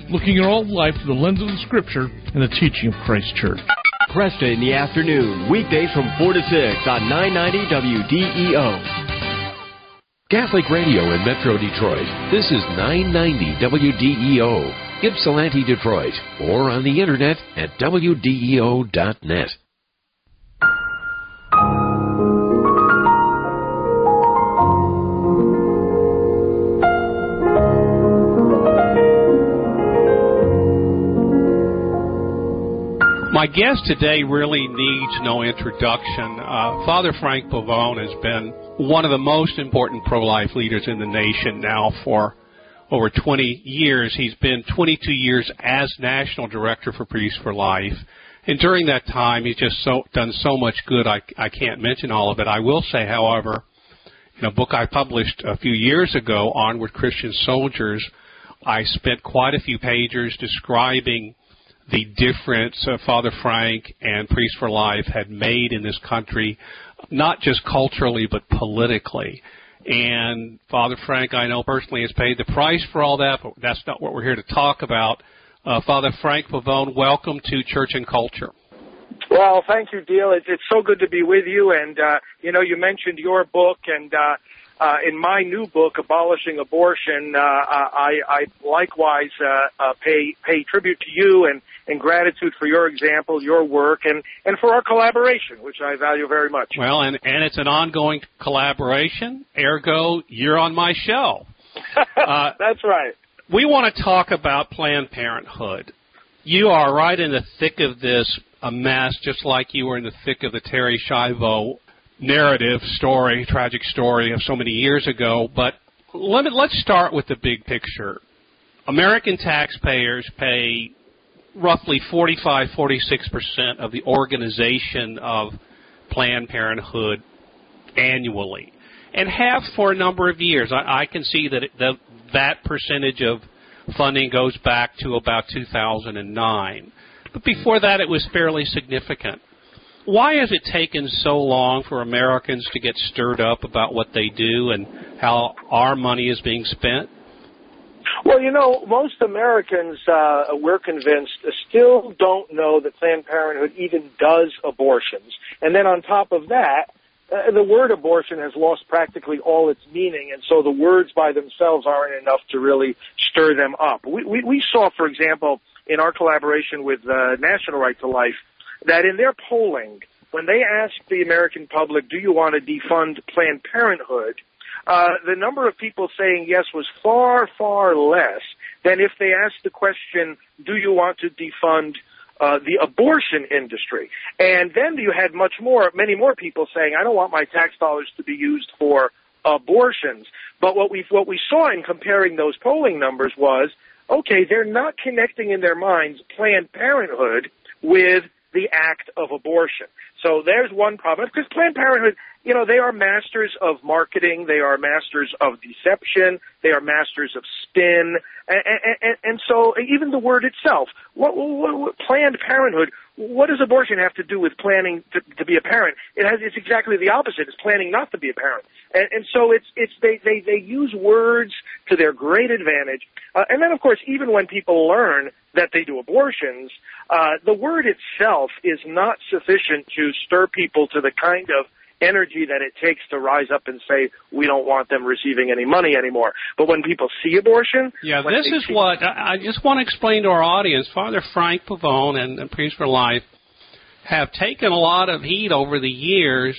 looking at all life through the lens of the Scripture and the teaching of Christ Church. Presta in the afternoon, weekdays from 4 to 6 on 990 WDEO. Catholic Radio in Metro Detroit. This is 990 WDEO. Ypsilanti, Detroit, or on the internet at WDEO.net. My guest today really needs no introduction. Father Frank Pavone has been one of the most important pro-life leaders in the nation now for over 20 years. He's been 22 years as National Director for Priests for Life. And during that time, he's just done so much good, I can't mention all of it. I will say, however, in a book I published a few years ago, Onward Christian Soldiers, I spent quite a few pages describing the difference Father Frank and Priests for Life had made in this country, not just culturally but politically. And Father Frank, I know personally, has paid the price for all that, but that's not what we're here to talk about. Father Frank Pavone, welcome to Church and Culture. Well, thank you, Dale. It's so good to be with you. And, you mentioned your book, and in my new book, Abolishing Abortion, I likewise pay tribute to you and gratitude for your example, your work, and for our collaboration, which I value very much. Well, and it's an ongoing collaboration. Ergo, you're on my show. That's right. We want to talk about Planned Parenthood. You are right in the thick of this mess, just like you were in the thick of the Terri Schiavo narrative story, tragic story of so many years ago. But let's start with the big picture. American taxpayers pay roughly 45-46% of the organization of Planned Parenthood annually, and have for a number of years. I can see that percentage of funding goes back to about 2009. But before that, it was fairly significant. Why has it taken so long for Americans to get stirred up about what they do and how our money is being spent? Well, most Americans, we're convinced, still don't know that Planned Parenthood even does abortions. And then on top of that, the word abortion has lost practically all its meaning, and so the words by themselves aren't enough to really stir them up. We saw, for example, in our collaboration with National Right to Life, that in their polling, when they asked the American public, do you want to defund Planned Parenthood, the number of people saying yes was far, far less than if they asked the question, do you want to defund the abortion industry? And then you had many more people saying, I don't want my tax dollars to be used for abortions. But what we saw in comparing those polling numbers was, okay, they're not connecting in their minds Planned Parenthood with the act of abortion. So there's one problem, because Planned Parenthood, they are masters of marketing, they are masters of deception, they are masters of spin, and so even the word itself, what Planned Parenthood, what does abortion have to do with planning to be a parent? It's exactly the opposite. It's planning not to be a parent. And so they use words to their great advantage. And then, of course, even when people learn that they do abortions, the word itself is not sufficient to stir people to the kind of energy that it takes to rise up and say, we don't want them receiving any money anymore. But when people see abortion... Yeah, this is what I just want to explain to our audience. Father Frank Pavone and Priests for Life have taken a lot of heat over the years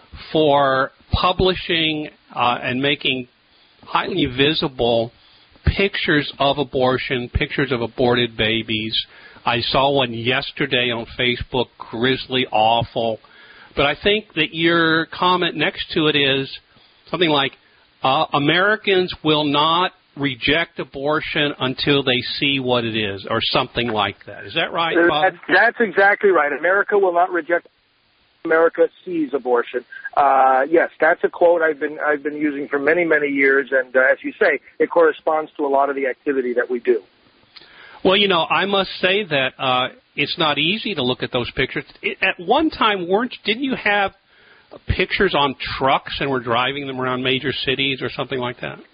for publishing and making highly visible pictures of abortion, pictures of aborted babies. I saw one yesterday on Facebook, grisly, awful. But I think that your comment next to it is something like, Americans will not reject abortion until they see what it is, or something like that. Is that right, Bob? That's exactly right. America will not reject. America sees abortion. Yes, that's a quote I've been using for many, many years, and as you say, it corresponds to a lot of the activity that we do. Well, I must say that it's not easy to look at those pictures. At one time, didn't you have pictures on trucks and were driving them around major cities or something like that?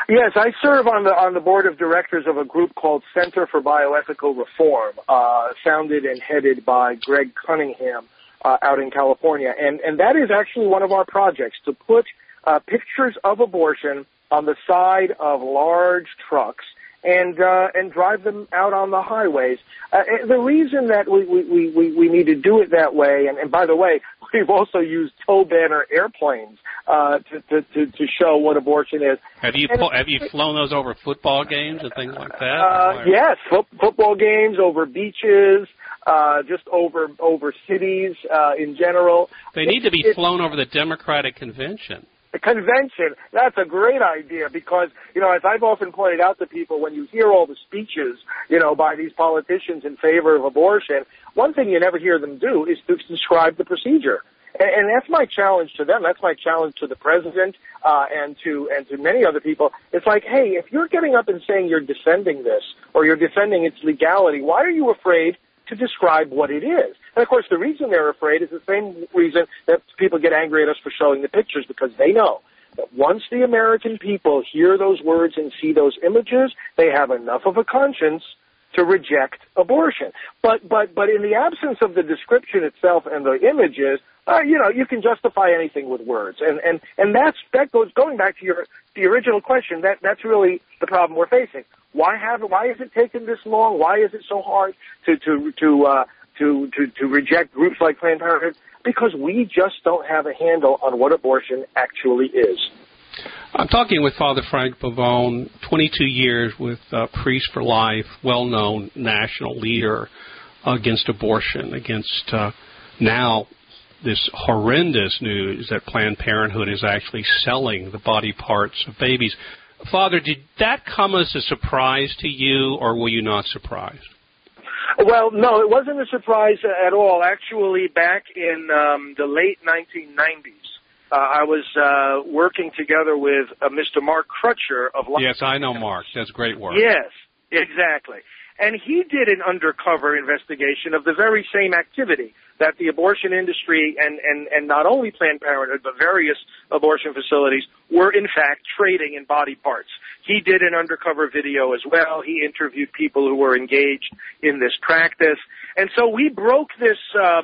Yes, I serve on the board of directors of a group called Center for Bioethical Reform, founded and headed by Greg Cunningham out in California. And that is actually one of our projects, to put pictures of abortion on the side of large trucks and drive them out on the highways. The reason that we need to do it that way, and by the way, we've also used tow banner airplanes to show what abortion is. Have you flown those over football games and things like that? Yes, football games, over beaches, just over cities in general. They need to be flown over the Democratic Convention. The convention, that's a great idea because, as I've often pointed out to people, when you hear all the speeches, by these politicians in favor of abortion, one thing you never hear them do is to describe the procedure. And that's my challenge to them. That's my challenge to the president and to many other people. It's like, hey, if you're getting up and saying you're defending this or you're defending its legality, why are you afraid to describe what it is? And, of course, the reason they're afraid is the same reason that people get angry at us for showing the pictures, because they know that once the American people hear those words and see those images, they have enough of a conscience to reject abortion. But in the absence of the description itself and the images, you can justify anything with words. And that goes going back to the original question. That's really the problem we're facing. Why has it taken this long? Why is it so hard to reject groups like Planned Parenthood? Because we just don't have a handle on what abortion actually is. I'm talking with Father Frank Pavone, 22 years with Priests for Life, well-known national leader against abortion, against now this horrendous news that Planned Parenthood is actually selling the body parts of babies. Father, did that come as a surprise to you, or were you not surprised? Well, no, it wasn't a surprise at all. Actually, back in the late 1990s, I was working together with Mr. Mark Crutcher of Life. Yes, I know Mark. That's great work. Yes, exactly. And he did an undercover investigation of the very same activity that the abortion industry and not only Planned Parenthood, but various abortion facilities were, in fact, trading in body parts. He did an undercover video as well. He interviewed people who were engaged in this practice. And so we broke this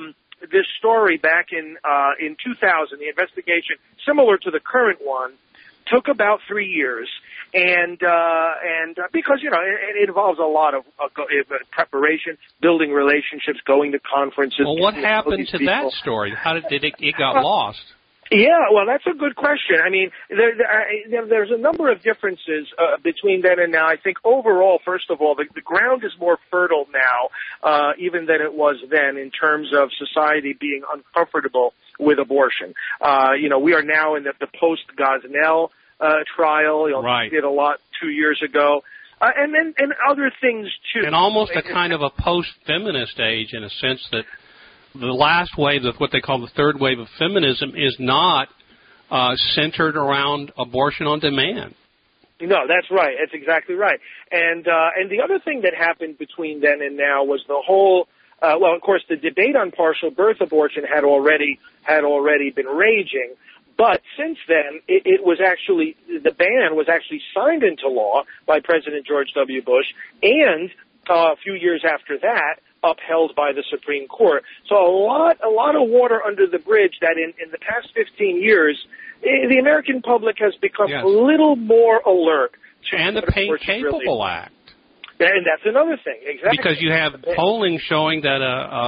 story back in 2000. The investigation, similar to the current one, took about 3 years. And because, it involves a lot of preparation, building relationships, going to conferences. Well, what happened to that story? How did it got lost? Yeah, well, that's a good question. I mean, there's a number of differences between then and now. I think overall, first of all, the ground is more fertile now, even than it was then, in terms of society being uncomfortable with abortion. We are now in the post-Gosnell trial. Right. Did a lot 2 years ago. And other things, too. And almost a kind of a post-feminist age, in a sense that the last wave of what they call the third wave of feminism is not centered around abortion on demand. No, that's right. That's exactly right. And the other thing that happened between then and now was the whole, of course, the debate on partial birth abortion had already been raging. But since then, it was actually, the ban was actually signed into law by President George W. Bush, and a few years after that, upheld by the Supreme Court. So a lot of water under the bridge that in the past 15 years, the American public has become a little more alert. And the Pain Capable Act. And that's another thing, exactly. Because you have polling showing that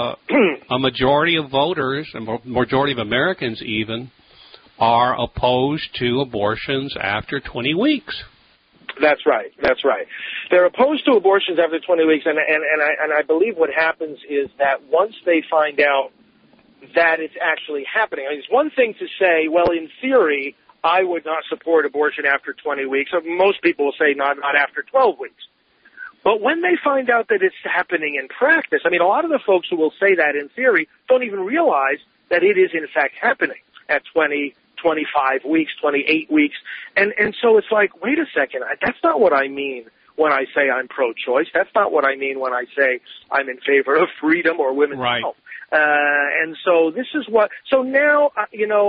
a majority of voters, a majority of Americans even, are opposed to abortions after 20 weeks. That's right. That's right. They're opposed to abortions after 20 weeks, and I believe what happens is that once they find out that it's actually happening, I mean, it's one thing to say, well, in theory, I would not support abortion after 20 weeks. Most people will say not after 12 weeks. But when they find out that it's happening in practice, I mean, a lot of the folks who will say that in theory don't even realize that it is in fact happening at 20, 25 weeks, 28 weeks. And so it's like, wait a second, that's not what I mean when I say I'm pro-choice. That's not what I mean when I say I'm in favor of freedom or women's health. And so this is so now,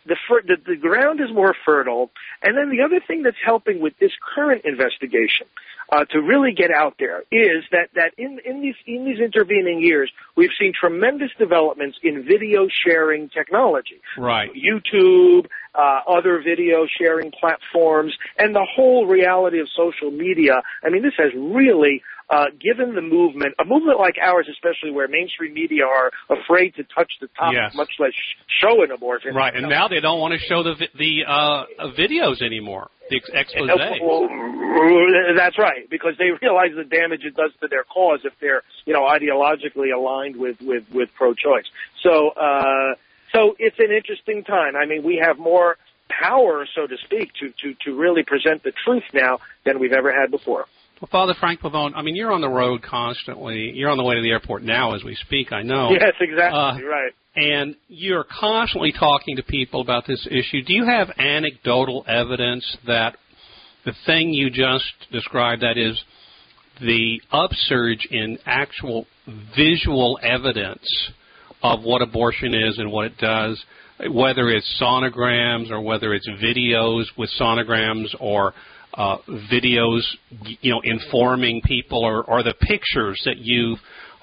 the ground is more fertile. And then the other thing that's helping with this current investigation to really get out there is that in these intervening years, we've seen tremendous developments in video sharing technology. Right. YouTube, other video sharing platforms, and the whole reality of social media. I mean, this has really given the movement, a movement like ours, especially where mainstream media are afraid to touch the topic, yes. much less show an abortion. Right, and now they don't want to show the videos anymore, the expose. Well, that's right, because they realize the damage it does to their cause if they're, ideologically aligned with pro-choice. So it's an interesting time. I mean, we have more power, so to speak, to really present the truth now than we've ever had before. Well, Father Frank Pavone, I mean, you're on the road constantly. You're on the way to the airport now as we speak, I know. Yes, exactly, right. And you're constantly talking to people about this issue. Do you have anecdotal evidence that the thing you just described, that is the upsurge in actual visual evidence of what abortion is and what it does, whether it's sonograms or whether it's videos with sonograms or videos, informing people, or the pictures that you've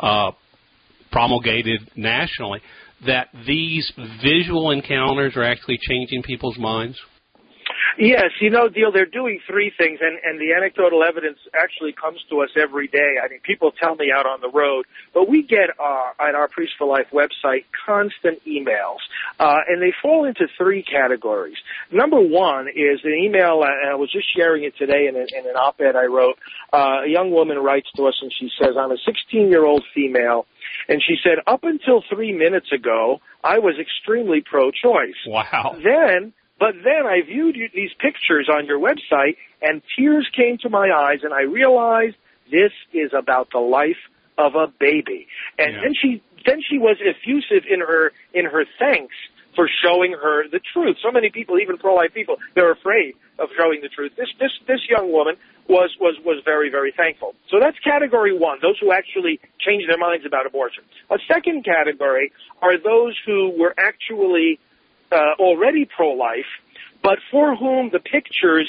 promulgated nationally, that these visual encounters are actually changing people's minds? Yes, Diehl, they're doing three things, and the anecdotal evidence actually comes to us every day. I mean, people tell me out on the road, but we get at our Priest for Life website constant emails, and they fall into three categories. Number one is an email, and I was just sharing it today in an op-ed I wrote. A young woman writes to us, and she says, I'm a 16-year-old female, and she said, up until 3 minutes ago, I was extremely pro-choice. Wow. But then I viewed these pictures on your website, and tears came to my eyes, and I realized this is about the life of a baby. And then she was effusive in her thanks for showing her the truth. So many people, even pro-life people, they're afraid of showing the truth. This young woman was very, very thankful. So that's category one, those who actually changed their minds about abortion. A second category are those who were actually already pro-life, but for whom the pictures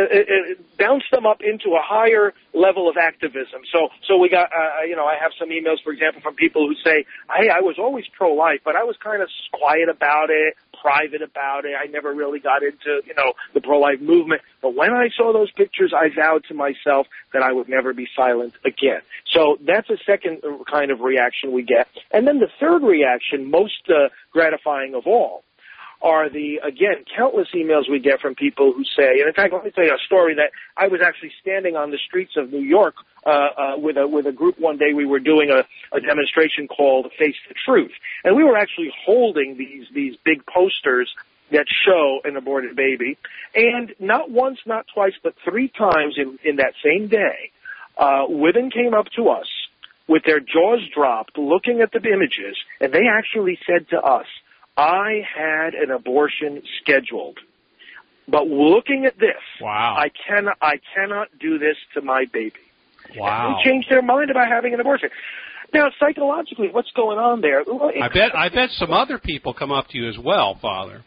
bounced them up into a higher level of activism. So we got, I have some emails, for example, from people who say, hey, I was always pro-life, but I was kind of quiet about it, private about it. I never really got into, the pro-life movement. But when I saw those pictures, I vowed to myself that I would never be silent again. So that's a second kind of reaction we get. And then the third reaction, most gratifying of all, are countless emails we get from people who say, and in fact, let me tell you a story that I was actually standing on the streets of New York with a group one day. We were doing a demonstration called Face the Truth, and we were actually holding these big posters that show an aborted baby, and not once, not twice, but 3 times in that same day, women came up to us with their jaws dropped, looking at the images, and they actually said to us, I had an abortion scheduled, but looking at this, wow, I cannot do this to my baby. Wow. And they changed their mind about having an abortion. Now, psychologically, what's going on there? Well, I bet some other people come up to you as well, Father.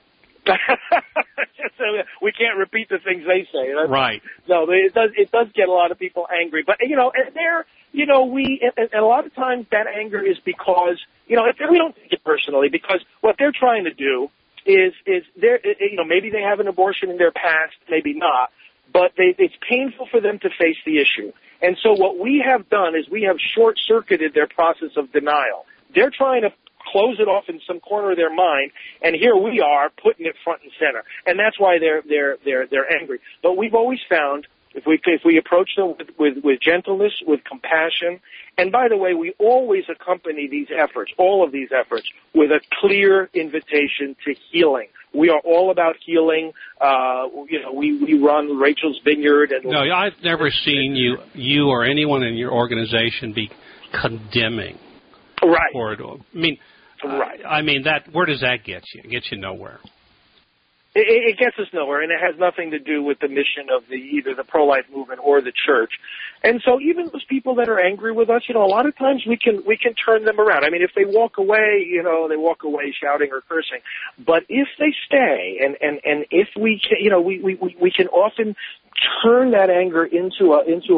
We can't repeat the things they say. Right. No, it does get a lot of people angry, but and a lot of times that anger is because we don't take it personally, because what they're trying to do is maybe they have an abortion in their past, maybe not, but it's painful for them to face the issue. And so what we have done is we have short-circuited their process of denial. They're trying to close it off in some corner of their mind, and here we are putting it front and center, and that's why they're angry. But we've always found if we approach them with gentleness, with compassion, and by the way, we always accompany these efforts, all of these efforts, with a clear invitation to healing. We are all about healing. We run Rachel's Vineyard, and no, I've never seen you or anyone in your organization be condemning. Right. Right. I mean, that. Where does that get you? It gets you nowhere. It gets us nowhere, and it has nothing to do with the mission of either the pro-life movement or the church. And so even those people that are angry with us, a lot of times we can turn them around. I mean, if they walk away, they walk away shouting or cursing. But if they stay, and if we can, we can often turn that anger into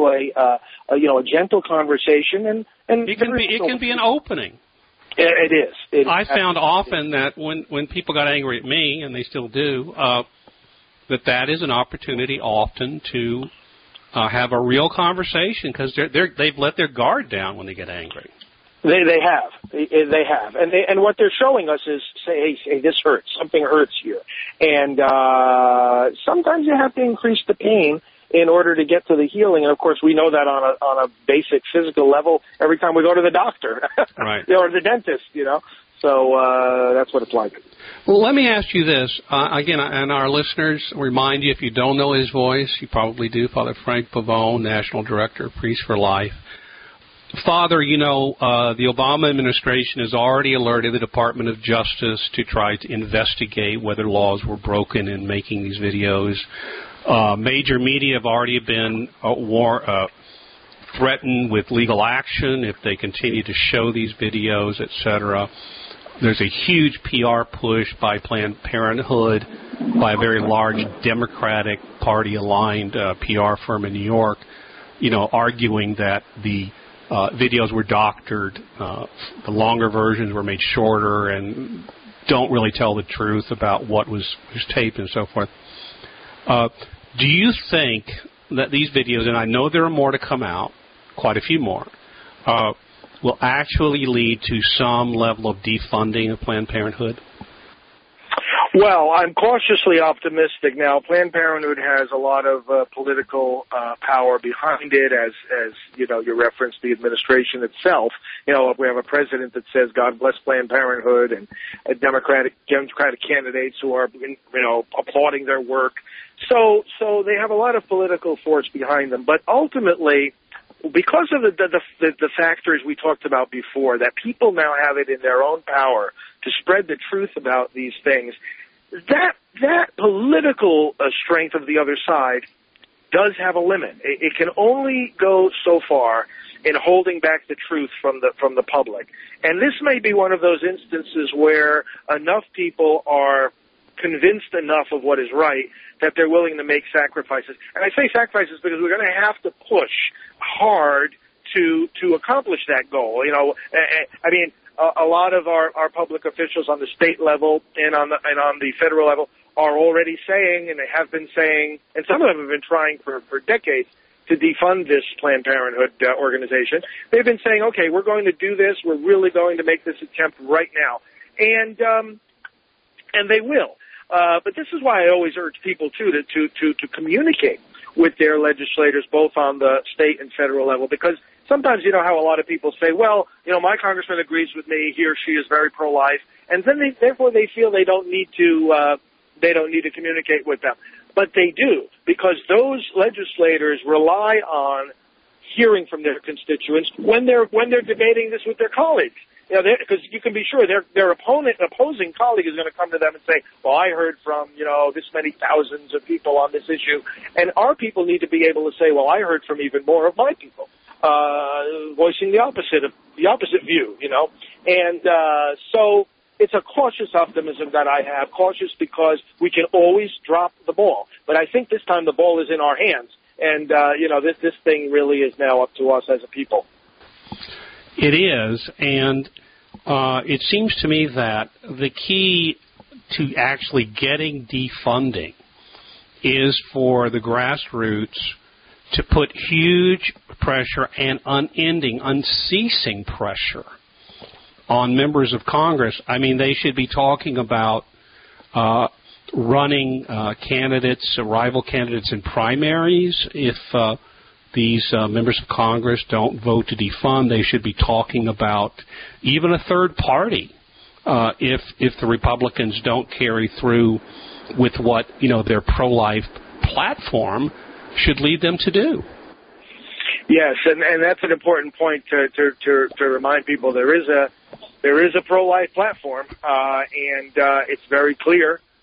a gentle conversation, and it can be an opening. It is. I found often that when people got angry at me, and they still do, that is an opportunity often to have a real conversation, because they've let their guard down when they get angry. They have, and what they're showing us is, say, hey, this hurts, something hurts here, and sometimes you have to increase the pain in order to get to the healing. And of course, we know that on a basic physical level every time we go to the doctor, right, or the dentist. So that's what it's like. Well, let me ask you this again, and our listeners, remind you, if you don't know his voice, you probably do. Father Frank Pavone, National Director of Priests for Life. Father, the Obama administration has already alerted the Department of Justice to try to investigate whether laws were broken in making these videos. Major media have already been threatened with legal action if they continue to show these videos, etc. There's a huge PR push by Planned Parenthood, by a very large Democratic Party-aligned PR firm in New York, arguing that the videos were doctored, the longer versions were made shorter, and don't really tell the truth about what was taped and so forth. Do you think that these videos, and I know there are more to come out, quite a few more, will actually lead to some level of defunding of Planned Parenthood? Well, I'm cautiously optimistic. Now, Planned Parenthood has a lot of political power behind it, as you referenced the administration itself. We have a president that says, God bless Planned Parenthood, and Democratic candidates who are, applauding their work. So they have a lot of political force behind them. But ultimately, because of the factors we talked about before, that people now have it in their own power to spread the truth about these things, that political strength of the other side does have a limit. It can only go so far in holding back the truth from the public. And this may be one of those instances where enough people are convinced enough of what is right that they're willing to make sacrifices. And I say sacrifices because we're going to have to push hard to accomplish that goal. A lot of our public officials on the state level and on the federal level are already saying, and they have been saying, and some of them have been trying for decades to defund this Planned Parenthood organization. They've been saying, okay, we're going to do this. We're really going to make this attempt right now. And they will. But this is why I always urge people, too, to communicate with their legislators, both on the state and federal level, because sometimes how a lot of people say, well, my congressman agrees with me, he or she is very pro-life, and then therefore they feel they don't need to communicate with them. But they do, because those legislators rely on hearing from their constituents when they're debating this with their colleagues. Because you can be sure their opposing colleague is going to come to them and say, well, I heard from, this many thousands of people on this issue. And our people need to be able to say, well, I heard from even more of my people, voicing the opposite view, And so it's a cautious optimism that I have, cautious because we can always drop the ball. But I think this time the ball is in our hands. And, this thing really is now up to us as a people. It is, and it seems to me that the key to actually getting defunding is for the grassroots to put huge pressure and unending, unceasing pressure on members of Congress. I mean, they should be talking about running candidates, rival candidates in primaries. If these members of Congress don't vote to defund, they should be talking about even a third party if the Republicans don't carry through with what their pro-life platform should lead them to do. Yes, and that's an important point to remind people. There is a pro-life platform, and it's very clear.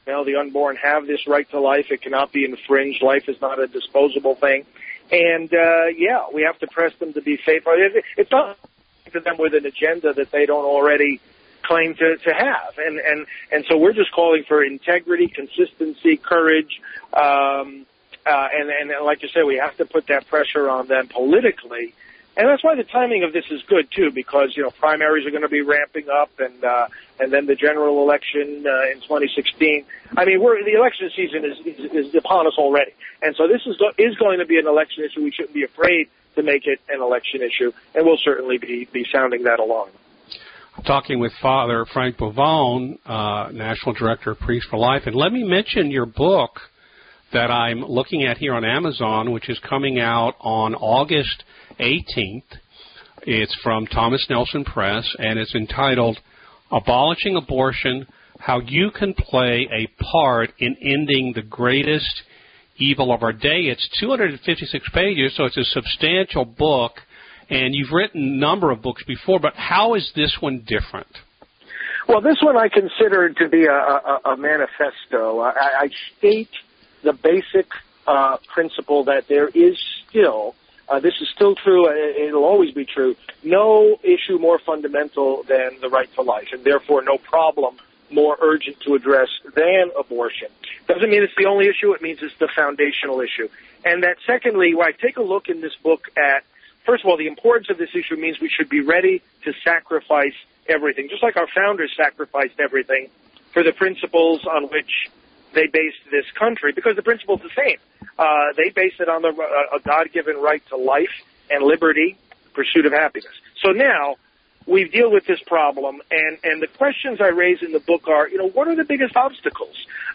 the unborn have this right to life. It cannot be infringed. Life is not a disposable thing. And, we have to press them to be faithful. It's not to them with an agenda that they don't already claim to have. And so we're just calling for integrity, consistency, courage, and like you said, we have to put that pressure on them politically. And that's why the timing of this is good, too, because, primaries are going to be ramping up and then the general election in 2016. I mean, the election season is upon us already. And so this is going to be an election issue. We shouldn't be afraid to make it an election issue, and we'll certainly be sounding that along. I'm talking with Father Frank Pavone, National Director of Priests for Life. And let me mention your book that I'm looking at here on Amazon, which is coming out on August 18th. It's from Thomas Nelson Press, and it's entitled Abolishing Abortion, How You Can Play a Part in Ending the Greatest Evil of Our Day. It's 256 pages, so it's a substantial book, and you've written a number of books before, but how is this one different? Well, this one I consider to be a manifesto. I state the basic principle that there is still, this is still true, it'll always be true, no issue more fundamental than the right to life, and therefore no problem more urgent to address than abortion. Doesn't mean it's the only issue, it means it's the foundational issue. And that secondly, when I take a look in this book at, first of all, the importance of this issue means we should be ready to sacrifice everything, just like our founders sacrificed everything for the principles on which they based this country, because the principle is the same. They based it on a God-given right to life and liberty, pursuit of happiness. So now we deal with this problem, and the questions I raise in the book are, what are the biggest obstacles?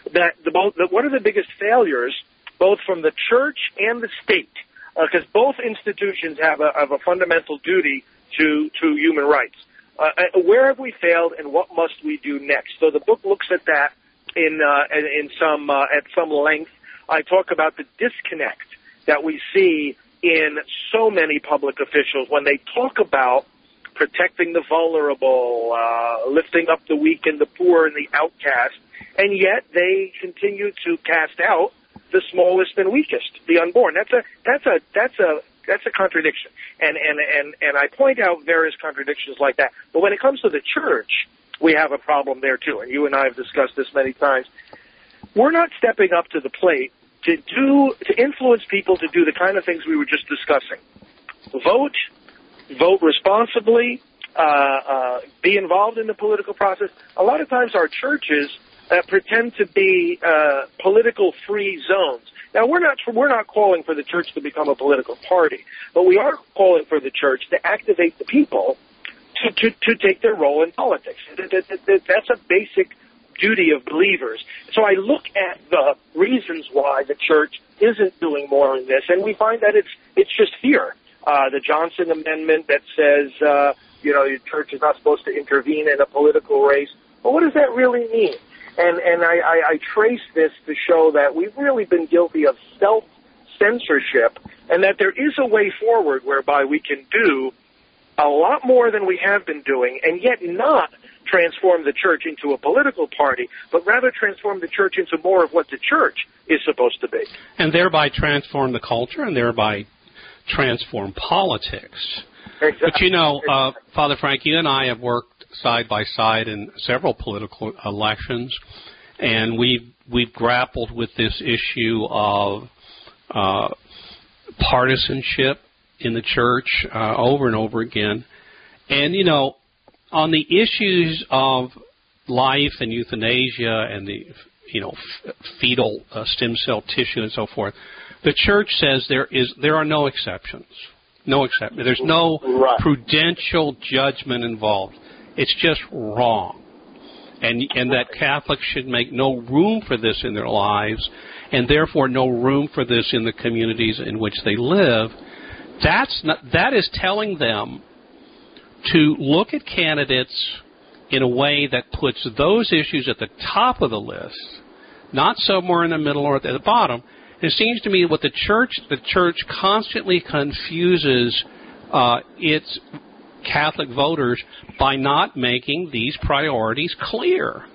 What are the biggest failures, both from the church and the state? Because both institutions have a fundamental duty to human rights. Where have we failed, and what must we do next? So the book looks at that at some length. I talk about the disconnect that we see in so many public officials when they talk about protecting the vulnerable, lifting up the weak and the poor and the outcast, and yet they continue to cast out the smallest and weakest, the unborn. That's a contradiction, and I point out various contradictions like that. But when it comes to the church, we have a problem there too, and you and I have discussed this many times. We're not stepping up to the plate to influence people to do the kind of things we were just discussing. Vote responsibly, be involved in the political process. A lot of times our churches pretend to be political free zones. Now we're not calling for the church to become a political party, but we are calling for the church to activate the people to take their role in politics. That's a basic duty of believers. So I look at the reasons why the church isn't doing more in this, and we find that it's just fear. The Johnson Amendment that says, the church is not supposed to intervene in a political race. Well, what does that really mean? And I trace this to show that we've really been guilty of self-censorship, and that there is a way forward whereby we can do a lot more than we have been doing, and yet not transform the church into a political party, but rather transform the church into more of what the church is supposed to be. And thereby transform the culture, and thereby transform politics. Exactly. But Father Frank, you and I have worked side by side in several political elections, and we've grappled with this issue of partisanship in the church over and over again. And, on the issues of life and euthanasia and the, fetal stem cell tissue and so forth, the church says there are no exceptions. No exception. There's no prudential judgment involved. It's just wrong. And that Catholics should make no room for this in their lives, and therefore no room for this in the communities in which they live. That is telling them to look at candidates in a way that puts those issues at the top of the list, not somewhere in the middle or at the bottom. It seems to me what the church constantly confuses its Catholic voters by not making these priorities clear.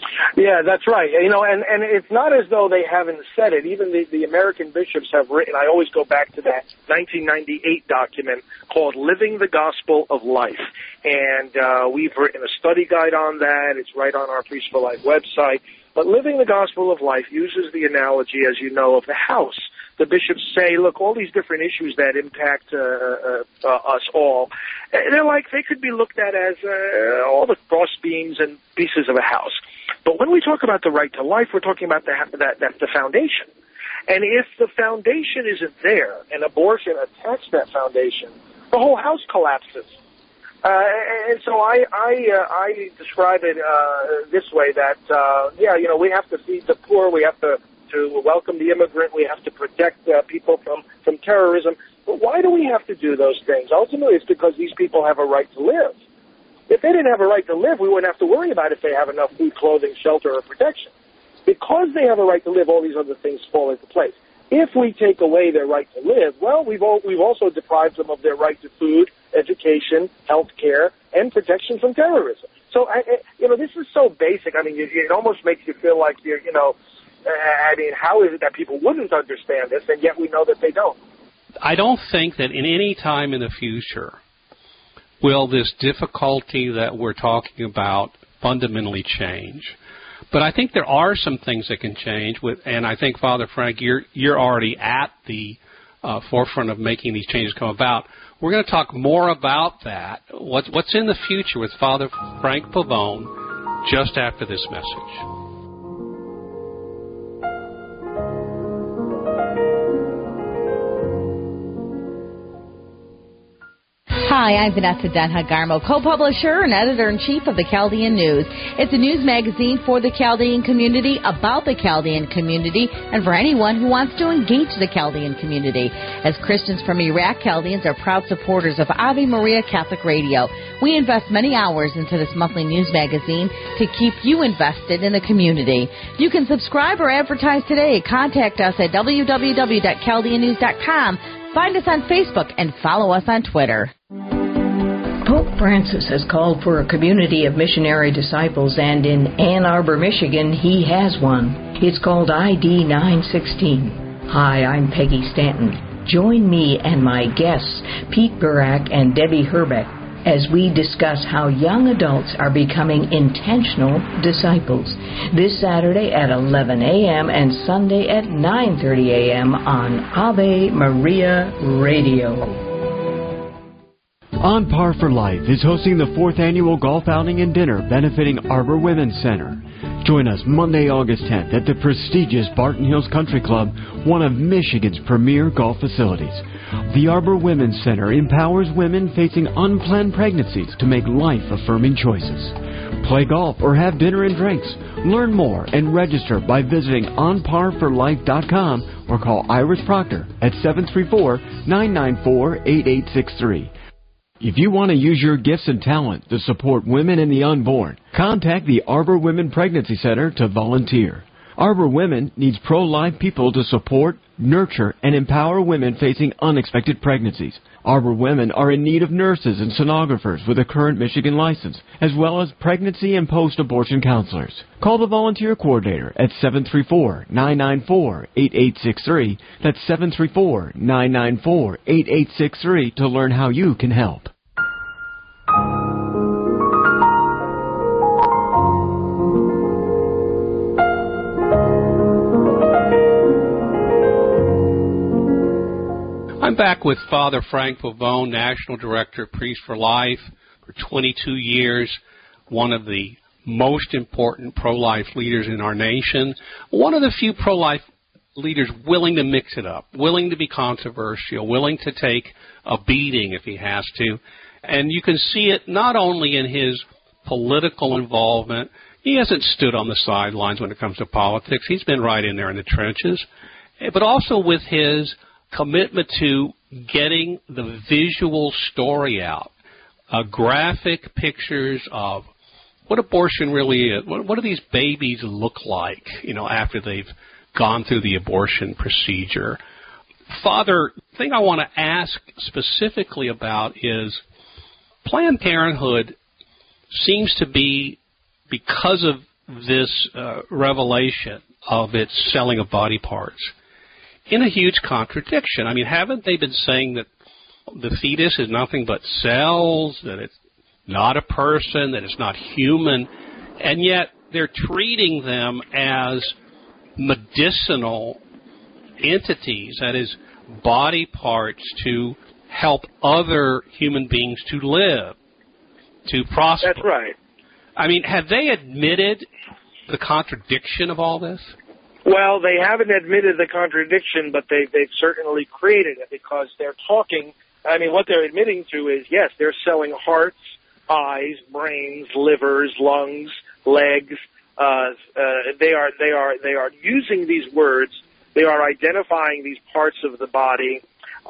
Yeah, that's right. You know, and it's not as though they haven't said it. Even the American bishops have written, I always go back to that 1998 document called Living the Gospel of Life. And we've written a study guide on that. It's right on our Priest for Life website. But Living the Gospel of Life uses the analogy, as you know, of the house. The bishops say, look, all these different issues that impact us all, they're like, they could be looked at as all the cross beams and pieces of a house. But when we talk about the right to life, we're talking about the foundation. And if the foundation isn't there and abortion attacks that foundation, the whole house collapses. And so I describe it this way, that, we have to feed the poor, we have to welcome the immigrant, we have to protect people from terrorism. But why do we have to do those things? Ultimately, it's because these people have a right to live. If they didn't have a right to live, we wouldn't have to worry about if they have enough food, clothing, shelter, or protection. Because they have a right to live, all these other things fall into place. If we take away their right to live, well, we've also deprived them of their right to food, education, health care, and protection from terrorism. So, this is so basic. I mean, it almost makes you feel like how is it that people wouldn't understand this, and yet we know that they don't? I don't think that in any time in the future will this difficulty that we're talking about fundamentally change. But I think there are some things that can change, and I think, Father Frank, you're already at the forefront of making these changes come about. We're going to talk more about that, what's in the future with Father Frank Pavone, just after this message. Hi, I'm Vanessa Denha-Garmo, co-publisher and editor-in-chief of the Chaldean News. It's a news magazine for the Chaldean community, about the Chaldean community, and for anyone who wants to engage the Chaldean community. As Christians from Iraq, Chaldeans are proud supporters of Ave Maria Catholic Radio. We invest many hours into this monthly news magazine to keep you invested in the community. You can subscribe or advertise today. Contact us at www.chaldeannews.com. Find us on Facebook and follow us on Twitter. Pope Francis has called for a community of missionary disciples, and in Ann Arbor, Michigan, he has one. It's called ID 916. Hi, I'm Peggy Stanton. Join me and my guests, Pete Burak and Debbie Herbeck, as we discuss how young adults are becoming intentional disciples. This Saturday at 11 a.m. and Sunday at 9:30 a.m. on Ave Maria Radio. On Par for Life is hosting the 4th annual golf outing and dinner benefiting Arbor Women's Center. Join us Monday, August 10th at the prestigious Barton Hills Country Club, one of Michigan's premier golf facilities. The Arbor Women's Center empowers women facing unplanned pregnancies to make life-affirming choices. Play golf or have dinner and drinks. Learn more and register by visiting onparforlife.com or call Iris Proctor at 734-994-8863. If you want to use your gifts and talent to support women and the unborn, contact the Arbor Women Pregnancy Center to volunteer. Arbor Women needs pro-life people to support, nurture, and empower women facing unexpected pregnancies. Arbor Women are in need of nurses and sonographers with a current Michigan license, as well as pregnancy and post-abortion counselors. Call the volunteer coordinator at 734-994-8863. That's 734-994-8863 to learn how you can help. I'm back with Father Frank Pavone, National Director of Priest for Life, for 22 years, one of the most important pro-life leaders in our nation, one of the few pro-life leaders willing to mix it up, willing to be controversial, willing to take a beating if he has to. And you can see it not only in his political involvement. He hasn't stood on the sidelines when it comes to politics. He's been right in there in the trenches. But also with his commitment to getting the visual story out, graphic pictures of what abortion really is. What do these babies look like, after they've gone through the abortion procedure? Father, the thing I want to ask specifically about is Planned Parenthood seems to be, because of this revelation of its selling of body parts in a huge contradiction. I mean, haven't they been saying that the fetus is nothing but cells, that it's not a person, that it's not human, and yet they're treating them as medicinal entities, that is, body parts to help other human beings to live, to prosper. That's right. I mean, have they admitted the contradiction of all this? Well, they haven't admitted the contradiction, but they've certainly created it, because they're talking. I mean, what they're admitting to is, yes, they're selling hearts, eyes, brains, livers, lungs, legs. They are using these words. They are identifying these parts of the body,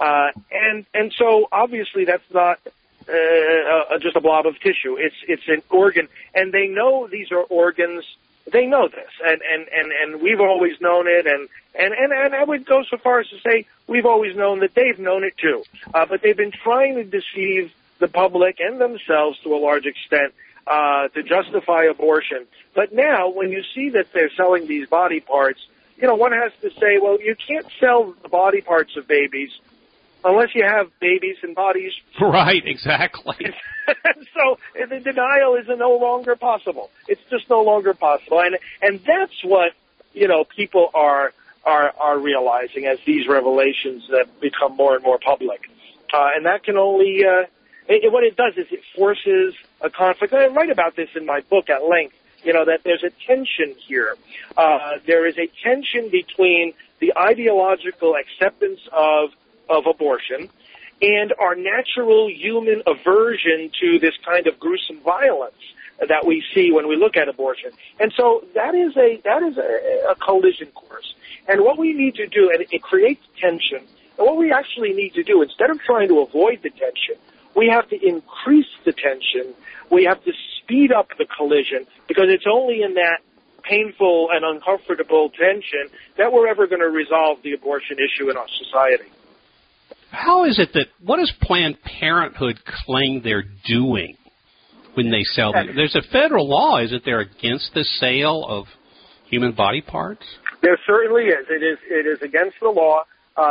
and so obviously that's not just a blob of tissue. It's an organ, and they know these are organs. They know this, and we've always known it, and I would go so far as to say we've always known that they've known it too. But they've been trying to deceive the public and themselves to a large extent to justify abortion. But now, when you see that they're selling these body parts, one has to say, well, you can't sell the body parts of babies unless you have babies and bodies. Right, exactly. So the denial is no longer possible. It's just no longer possible, and that's what people are realizing as these revelations become more and more public, and that can only what it does is it forces a conflict. I write about this in my book at length. That there's a tension here. There is a tension between the ideological acceptance of abortion and our natural human aversion to this kind of gruesome violence that we see when we look at abortion. And so that is a collision course. And what we need to do, and it creates tension, and what we actually need to do, instead of trying to avoid the tension, we have to increase the tension. We have to speed up the collision, because it's only in that painful and uncomfortable tension that we're ever going to resolve the abortion issue in our society. How is it what does Planned Parenthood claim they're doing when they sell them? There's a federal law, isn't there, against the sale of human body parts? There certainly is. It is against the law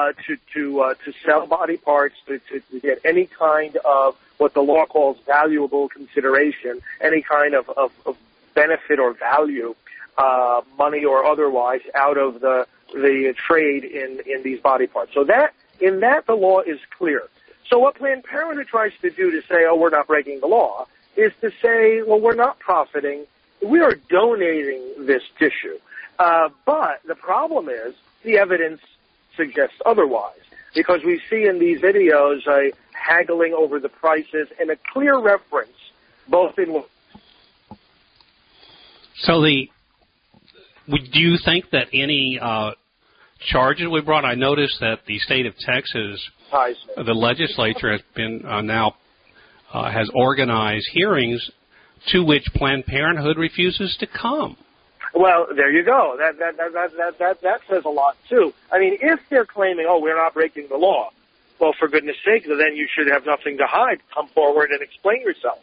to sell body parts, to get any kind of what the law calls valuable consideration, any kind of benefit or value, money or otherwise, out of the trade in these body parts. So in that the law is clear. So what Planned Parenthood tries to do to say, we're not breaking the law, is to say, well, we're not profiting. We are donating this tissue. But the problem is the evidence suggests otherwise, because we see in these videos haggling over the prices and a clear reference both in... So do you think that any charges we brought? I noticed that the state of Texas, the legislature has been has organized hearings to which Planned Parenthood refuses to come. Well, there you go. That says a lot too. I mean, if they're claiming, we're not breaking the law, well, for goodness sake, then you should have nothing to hide. Come forward and explain yourself.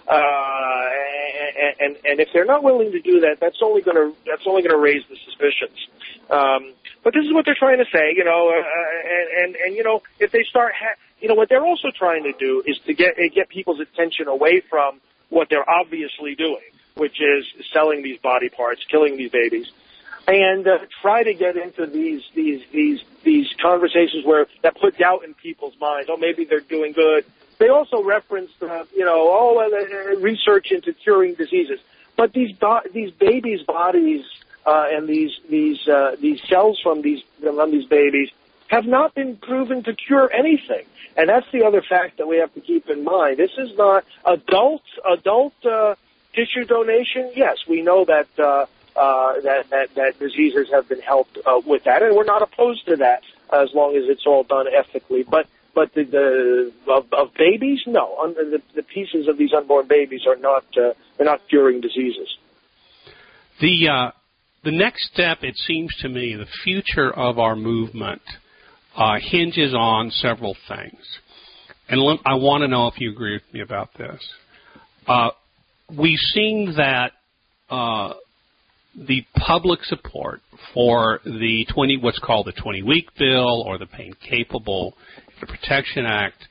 And if they're not willing to do that, that's only going to raise the suspicions. But this is what they're trying to say, and if they start, what they're also trying to do is to get people's attention away from what they're obviously doing, which is selling these body parts, killing these babies, and try to get into these conversations that put doubt in people's minds. Maybe they're doing good. They also reference, research into curing diseases. But these babies' bodies and these cells from these babies have not been proven to cure anything. And that's the other fact that we have to keep in mind. This is not adult tissue donation. Yes, we know that that diseases have been helped with that, and we're not opposed to that as long as it's all done ethically. But of babies, no. The pieces of these unborn babies are not they're not curing diseases. The next step, it seems to me, the future of our movement hinges on several things. And I want to know if you agree with me about this. We've seen that the public support for the what's called the 20-week bill or the Pain-Capable Protection Act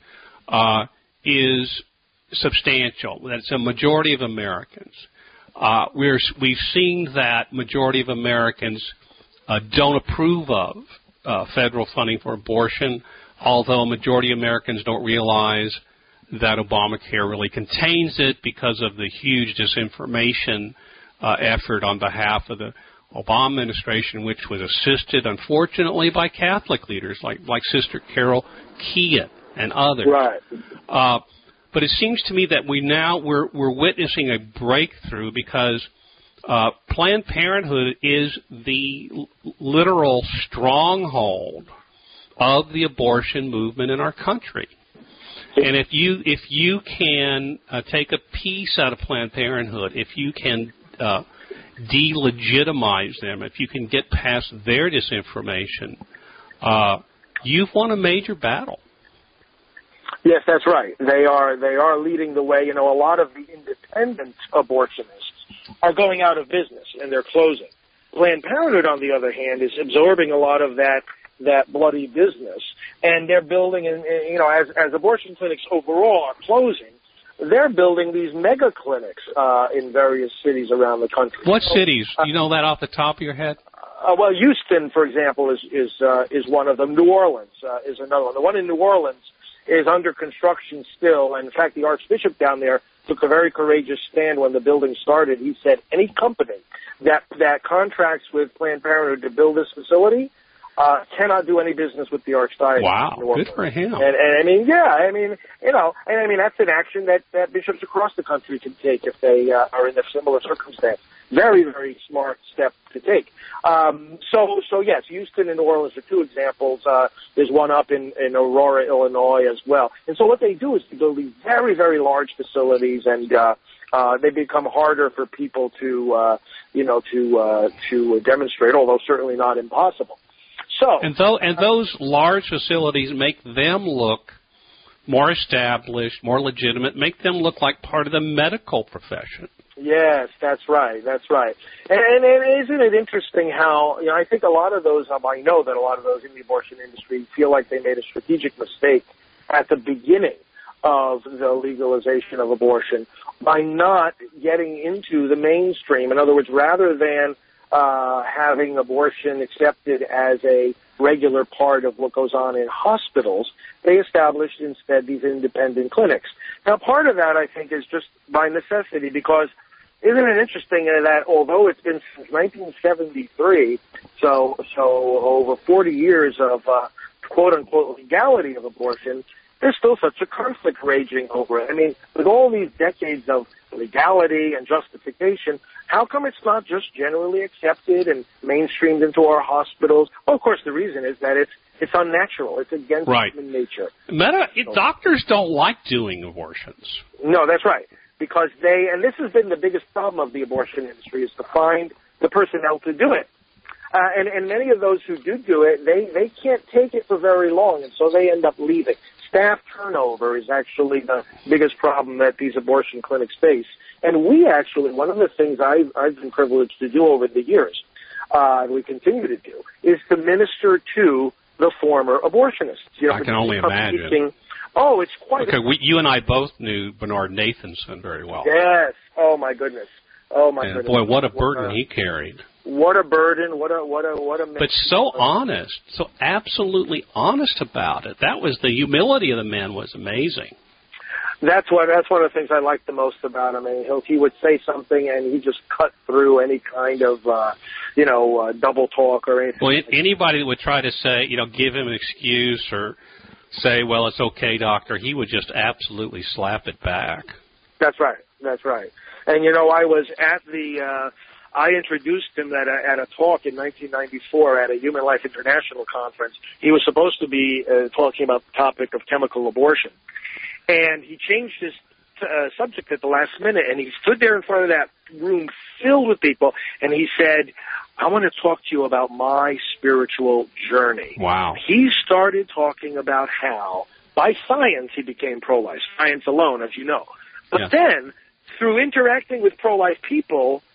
is substantial. That's a majority of Americans. We've seen that majority of Americans don't approve of federal funding for abortion, although a majority of Americans don't realize that Obamacare really contains it because of the huge disinformation effort on behalf of the Obama administration, which was assisted, unfortunately, by Catholic leaders like Sister Carol Keehan and others. Right. But it seems to me that we're witnessing a breakthrough because Planned Parenthood is the literal stronghold of the abortion movement in our country. And if you can take a piece out of Planned Parenthood, if you can delegitimize them, if you can get past their disinformation, you've won a major battle. Yes, that's right. They are leading the way. You know, a lot of the independent abortionists are going out of business and they're closing. Planned Parenthood, on the other hand, is absorbing a lot of that bloody business, and they're building, you know, as abortion clinics overall are closing, they're building these mega clinics in various cities around the country. What cities? You know that off the top of your head? Well, Houston, for example, is one of them. New Orleans is another one. The one in New Orleans is under construction still, and in fact, the Archbishop down there took a very courageous stand when the building started. He said any company that contracts with Planned Parenthood to build this facility cannot do any business with the Archdiocese. Wow, good for him. And I mean, yeah, I mean, you know, and I mean, that's an action that bishops across the country can take if they are in a similar circumstance. Very, very smart step to take. So yes, Houston and New Orleans are two examples. There's one up in Aurora, Illinois as well. And so what they do is they build these very, very large facilities, and they become harder for people to demonstrate, although certainly not impossible. So, and those large facilities make them look more established, more legitimate, make them look like part of the medical profession. Yes, that's right. That's right. And isn't it interesting how, you know, I think a lot of those, I know that a lot of those in the abortion industry feel like they made a strategic mistake at the beginning of the legalization of abortion by not getting into the mainstream. In other words, rather than having abortion accepted as a regular part of what goes on in hospitals, they established instead these independent clinics. Now, part of that, I think, is just by necessity, because isn't it interesting that although it's been since 1973, so over 40 years of quote-unquote legality of abortion, there's still such a conflict raging over it. I mean, with all these decades of legality and justification, how come it's not just generally accepted and mainstreamed into our hospitals? Well, of course, the reason is that it's unnatural. It's against human nature. Doctors don't like doing abortions. No, that's right. Because and this has been the biggest problem of the abortion industry, is to find the personnel to do it. And many of those who do it, they can't take it for very long, and so they end up leaving. Staff turnover is actually the biggest problem that these abortion clinics face. And we actually, one of the things I've been privileged to do over the years, and we continue to do, is to minister to the former abortionists. You know, I can only imagine. Teaching. Oh, it's quite... Okay, you and I both knew Bernard Nathanson very well. Yes. Oh, my goodness. Oh, my goodness. Boy, what a burden he carried. What a burden, what a But so honest, so absolutely honest about it. That was the humility of the man was amazing. That's one of the things I like the most about him. I mean, he would say something and he just cut through any kind of double talk or anything. Well, anybody that would try to say, give him an excuse or say, well, it's okay, doctor, he would just absolutely slap it back. That's right. That's right. And I was at I introduced him at a talk in 1994 at a Human Life International conference. He was supposed to be talking about the topic of chemical abortion. And he changed his subject at the last minute, and he stood there in front of that room filled with people, and he said, I want to talk to you about my spiritual journey. Wow. He started talking about how, by science, he became pro-life. Science alone, as you know. But then, through interacting with pro-life people,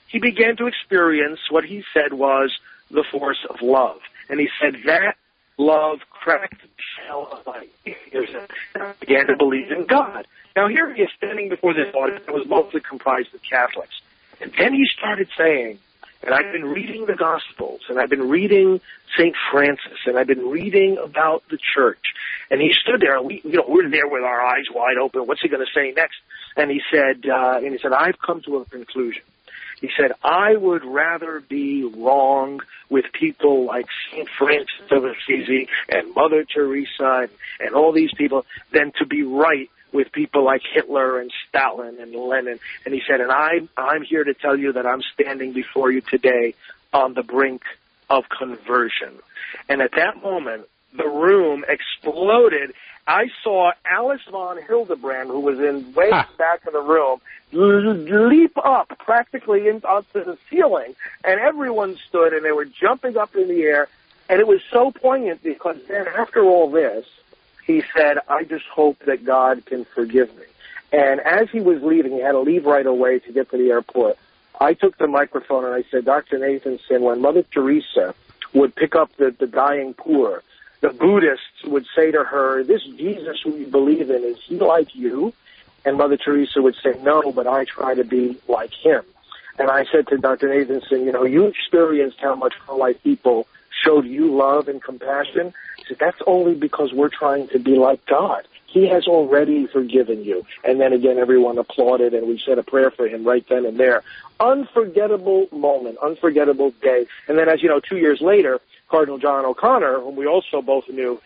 he began to experience what he said was the force of love. And he said that love cracked the shell of my fears and I began to believe in God. Now here he is standing before this audience that was mostly comprised of Catholics. And then he started saying, and I've been reading the Gospels, and I've been reading St. Francis, and I've been reading about the church. And he stood there, and we're there with our eyes wide open. What's he going to say next? And he said, I've come to a conclusion. He said, I would rather be wrong with people like St. Francis of Assisi and Mother Teresa and all these people than to be right with people like Hitler and Stalin and Lenin. And he said, and I'm here to tell you that I'm standing before you today on the brink of conversion. And at that moment, the room exploded. I saw Alice von Hildebrand, who was in way back of the room, leap up practically onto the ceiling, and everyone stood, and they were jumping up in the air, and it was so poignant because then after all this, he said, I just hope that God can forgive me. And as he was leaving, he had to leave right away to get to the airport, I took the microphone and I said, Dr. Nathanson, when Mother Teresa would pick up the dying poor, the Buddhists would say to her, this Jesus who you believe in, is he like you? And Mother Teresa would say, no, but I try to be like him. And I said to Dr. Nathanson, you experienced how much pro-life people showed you love and compassion. He said, that's only because we're trying to be like God. He has already forgiven you. And then again, everyone applauded, and we said a prayer for him right then and there. Unforgettable moment, unforgettable day. And then, as you know, 2 years later, Cardinal John O'Connor, whom we also both knew,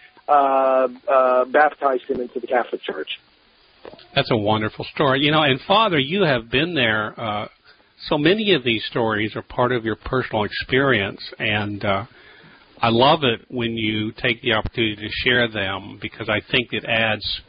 baptized him into the Catholic Church. That's a wonderful story. And Father, you have been there. So many of these stories are part of your personal experience, and I love it when you take the opportunity to share them because I think it adds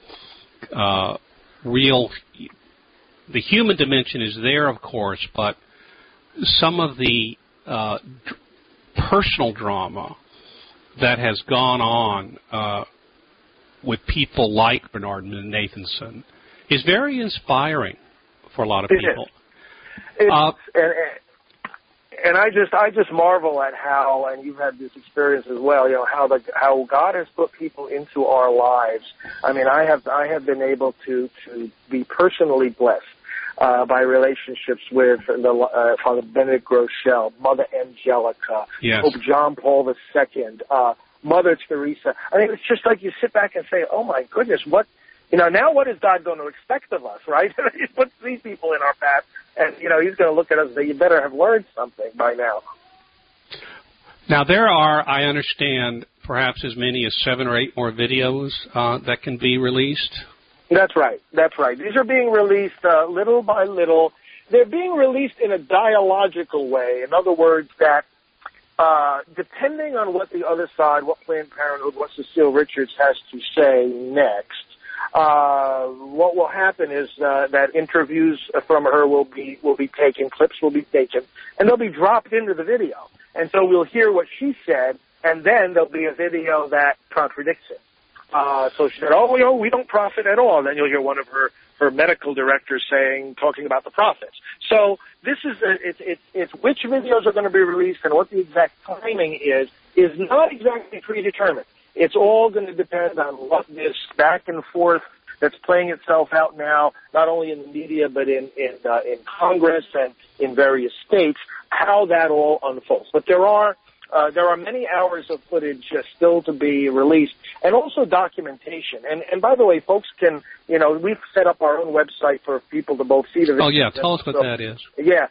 the human dimension is there, of course, but some of the personal drama that has gone on with people like Bernard Nathanson is very inspiring for a lot of people. And I just marvel at how, and you've had this experience as well, how God has put people into our lives. I mean, I have been able to be personally blessed by relationships with Father Benedict Groeschel, Mother Angelica, yes. Pope John Paul II, Mother Teresa. I mean, it's just like you sit back and say, oh my goodness, now what is God going to expect of us, right? He puts these people in our path, and, he's going to look at us and say, you better have learned something by now. Now, there are, I understand, perhaps as many as 7 or 8 more videos that can be released? That's right. These are being released little by little. They're being released in a dialogical way. In other words, that depending on what the other side, what Planned Parenthood, what Cecile Richards has to say next, what will happen is that interviews from her will be taken, clips will be taken, and they'll be dropped into the video. And so we'll hear what she said, and then there'll be a video that contradicts it. So she said, we don't profit at all. And then you'll hear one of her medical directors talking about the profits. So this is, it's which videos are going to be released and what the exact timing is not exactly predetermined. It's all going to depend on what this back and forth that's playing itself out now, not only in the media but in Congress and in various states, how that all unfolds. But there are many hours of footage still to be released, and also documentation. And by the way, folks can, we've set up our own website for people to both see the video. Oh, yeah, tell us what that is. Yeah,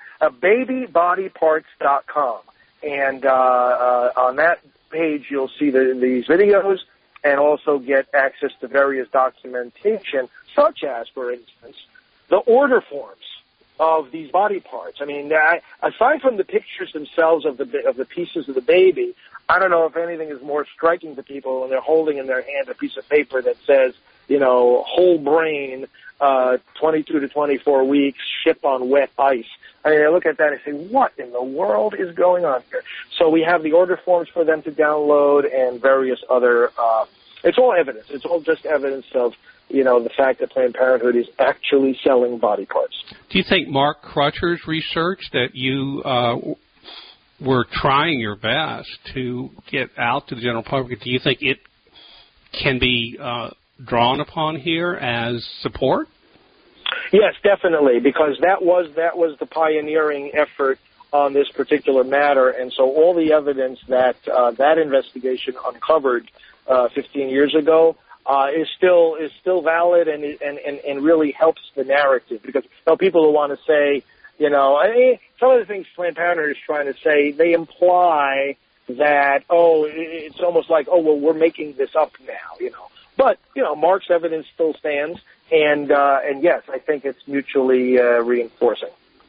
babybodyparts.com. And on that page, you'll see these videos and also get access to various documentation, such as, for instance, the order forms of these body parts. I mean, aside from the pictures themselves of the pieces of the baby, I don't know if anything is more striking to people when they're holding in their hand a piece of paper that says, whole brain, 22 to 24 weeks, ship on wet ice. I mean, I look at that and say, what in the world is going on here? So we have the order forms for them to download and various other, it's all evidence. It's all just evidence of the fact that Planned Parenthood is actually selling body parts. Do you think Mark Crutcher's research that you were trying your best to get out to the general public, do you think it can be drawn upon here as support? Yes, definitely, because that was the pioneering effort on this particular matter, and so all the evidence that that investigation uncovered 15 years ago is still valid and really helps the narrative, because people who want to say, some of the things Planned Parenthood is trying to say, they imply that, it's almost like, we're making this up now, But, Mark's evidence still stands, and yes, I think it's mutually reinforcing.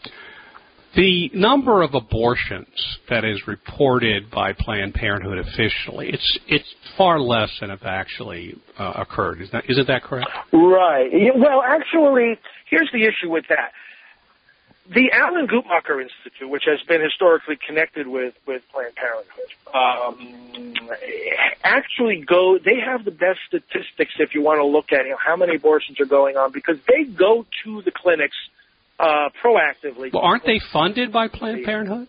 The number of abortions that is reported by Planned Parenthood officially, it's far less than have actually occurred. Isn't that correct? Right. Well, actually, here's the issue with that. The Alan Guttmacher Institute, which has been historically connected with Planned Parenthood, they have the best statistics if you want to look at how many abortions are going on, because they go to the clinics proactively. Well, aren't they funded by Planned Parenthood?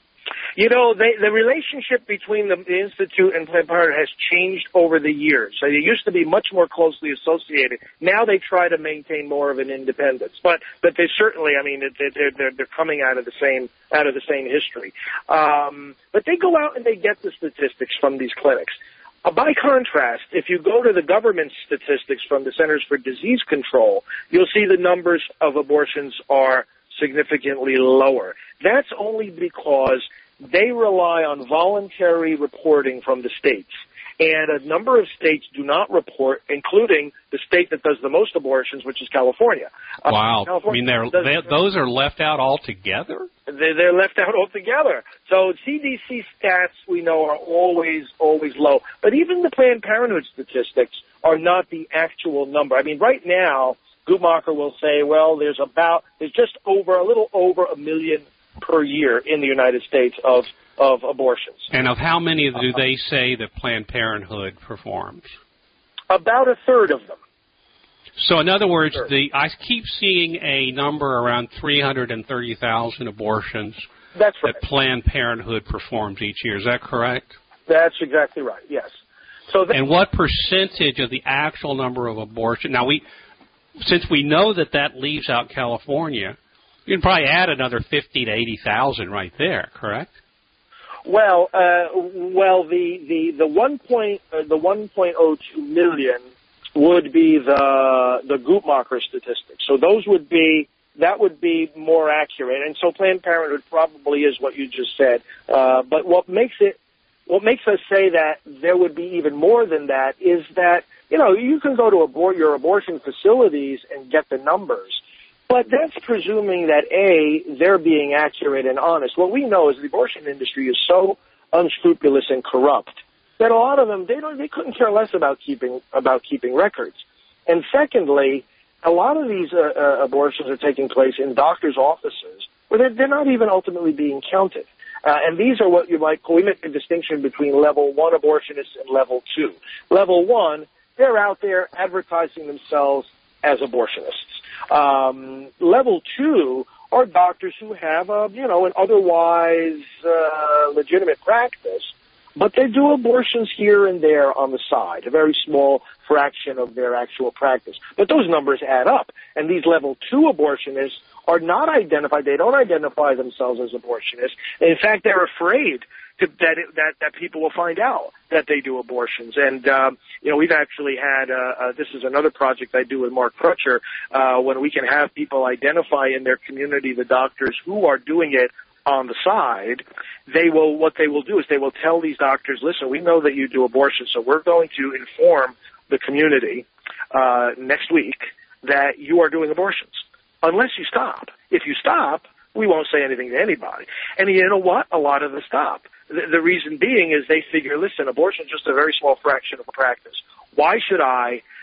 The relationship between the Institute and Planned Parenthood has changed over the years. So they used to be much more closely associated. Now they try to maintain more of an independence. But they certainly, they're coming out of the same history. But they go out and they get the statistics from these clinics. By contrast, if you go to the government statistics from the Centers for Disease Control, you'll see the numbers of abortions are significantly lower. That's only because they rely on voluntary reporting from the states. And a number of states do not report, including the state that does the most abortions, which is California. Wow. Those are left out altogether? They're left out altogether. So CDC stats, we know, are always low. But even the Planned Parenthood statistics are not the actual number. Right now, Guttmacher will say, well, there's just a little over 1 million per year in the United States of abortions. And of how many do they say that Planned Parenthood performs? About a third of them. So in other words, I keep seeing a number around 330,000 abortions That's right. that Planned Parenthood performs each year. Is that correct? That's exactly right, yes. And what percentage of the actual number of abortions? Now, since we know that leaves out California, you can probably add another 50 to 80,000 right there, correct? Well, the 1.02 million would be the Guttmacher statistics. So that would be more accurate. And so Planned Parenthood probably is what you just said. But what makes us say that there would be even more than that is that, you can go to your abortion facilities and get the numbers. But that's presuming that, A, they're being accurate and honest. What we know is the abortion industry is so unscrupulous and corrupt that a lot of them, they couldn't care less about keeping records. And secondly, a lot of these abortions are taking place in doctors' offices where they're not even ultimately being counted. And these are what you might call, we make a distinction between level 1 abortionists and level 2. Level 1, they're out there advertising themselves as abortionists. Level 2 are doctors who have an otherwise legitimate practice, but they do abortions here and there on the side, a very small fraction of their actual practice. But those numbers add up, and these level 2 abortionists are not identified. They don't identify themselves as abortionists. In fact, they're afraid that people will find out that they do abortions. And, we've actually had, this is another project I do with Mark Crutcher, when we can have people identify in their community the doctors who are doing it on the side. What they will do is they will tell these doctors, listen, we know that you do abortions, so we're going to inform the community next week that you are doing abortions, unless you stop. If you stop, we won't say anything to anybody. And you know what? A lot of them stop. The reason being is they figure, listen, abortion is just a very small fraction of the practice. Why should I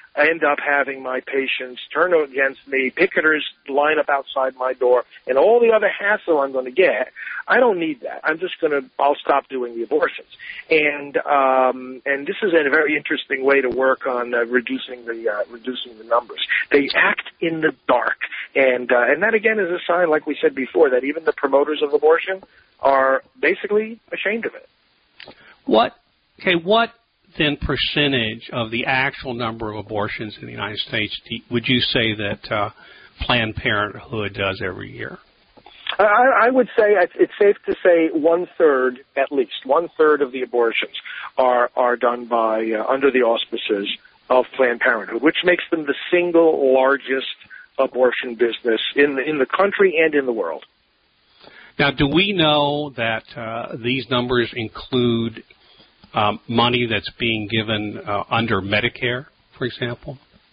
end up having my patients turn against me, picketers line up outside my door, and all the other hassle I'm going to get, I don't need that. I'll stop doing the abortions. And this is a very interesting way to work on reducing the numbers. They act in the dark. And that again is a sign, like we said before, that even the promoters of abortion are basically ashamed of it. What then percentage of the actual number of abortions in the United States would you say that Planned Parenthood does every year? I would say it's safe to say 1/3, at least 1/3 of the abortions are done by under the auspices of Planned Parenthood, which makes them the single largest abortion business in the country and in the world. Now, do we know that these numbers include money that's being given under Medicare, for example?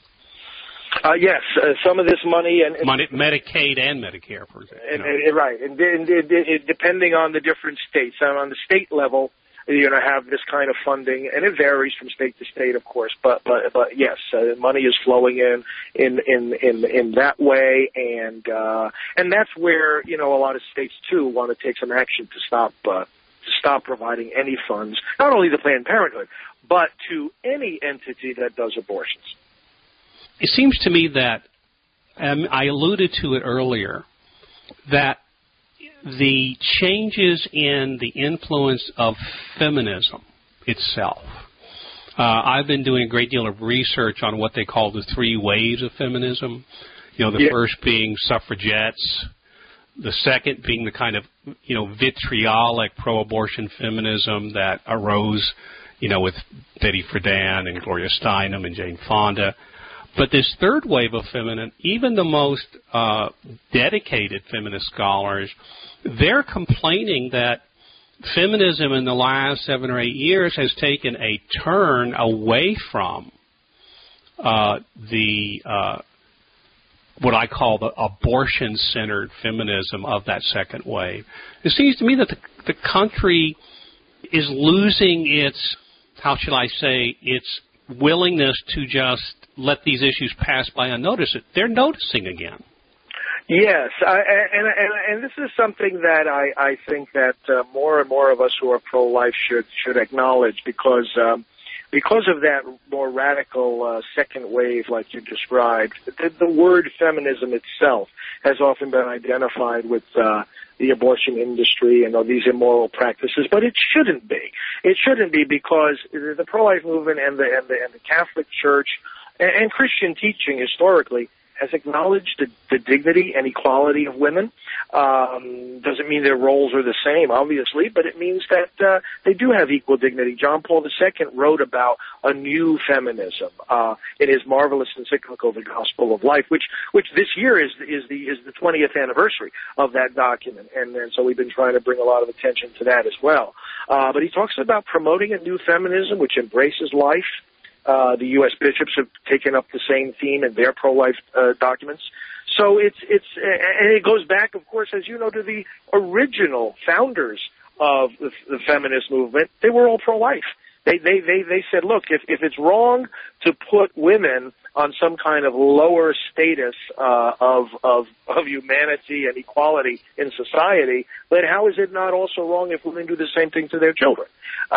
Yes, some of this money and Medicaid and Medicare, for example. Right, and depending on the different states. On the state level, you're going to have this kind of funding, and it varies from state to state, of course. But yes, money is flowing in that way, and that's where a lot of states too want to take some action to stop providing any funds, not only to Planned Parenthood, but to any entity that does abortions. It seems to me that, I alluded to it earlier, that the changes in the influence of feminism itself. I've been doing a great deal of research on what they call the 3 waves of feminism. The first being suffragettes, the second being the kind of, vitriolic pro-abortion feminism that arose, with Betty Friedan and Gloria Steinem and Jane Fonda. But this third wave of feminism, even the most dedicated feminist scholars, they're complaining that feminism in the last 7 or 8 years has taken a turn away from what I call the abortion-centered feminism of that second wave. It seems to me that the country is losing its, its willingness to just let these issues pass by unnoticed. They're noticing again. Yes, and this is something that I think that more and more of us who are pro-life should acknowledge, because of that more radical second wave, like you described. The word feminism itself has often been identified with the abortion industry and these immoral practices, but it shouldn't be. It shouldn't be, because the pro-life movement and the Catholic Church and Christian teaching historically has acknowledged the dignity and equality of women. Doesn't mean their roles are the same, obviously, but it means that they do have equal dignity. John Paul II wrote about a new feminism in his marvelous encyclical, The Gospel of Life, which this year is the 20th anniversary of that document, and so we've been trying to bring a lot of attention to that as well. But he talks about promoting a new feminism which embraces life. The U.S. bishops have taken up the same theme in their pro-life documents. So and it goes back, of course, as you know, to the original founders of the feminist movement. They were all pro-life. They said, look, if it's wrong to put women on some kind of lower status of humanity and equality in society, then how is it not also wrong if women do the same thing to their children?